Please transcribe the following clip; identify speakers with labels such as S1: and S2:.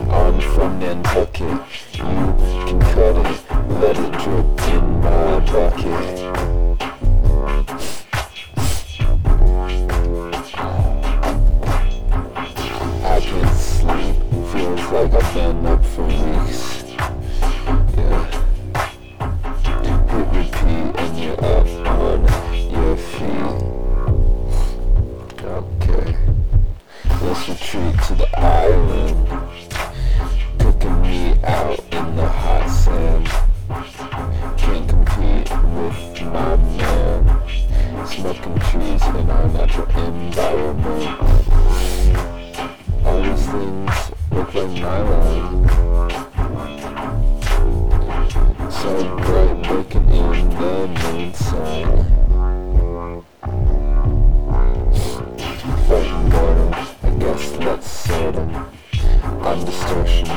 S1: I'm from Nantucket. You can cut it, let it drip in my bucket. I can't sleep, feels like I've been up for weeks. Yeah. Hit repeat and you're up on your feet. Okay. Let's retreat to the island. Cooking meat out in the hot sand. Can't compete with my man. Smoking trees in our natural environment. All these things look like nylon. So bright, breaking in the moon sun. Fighting boredom, I guess let's sort 'em. I'm distortion,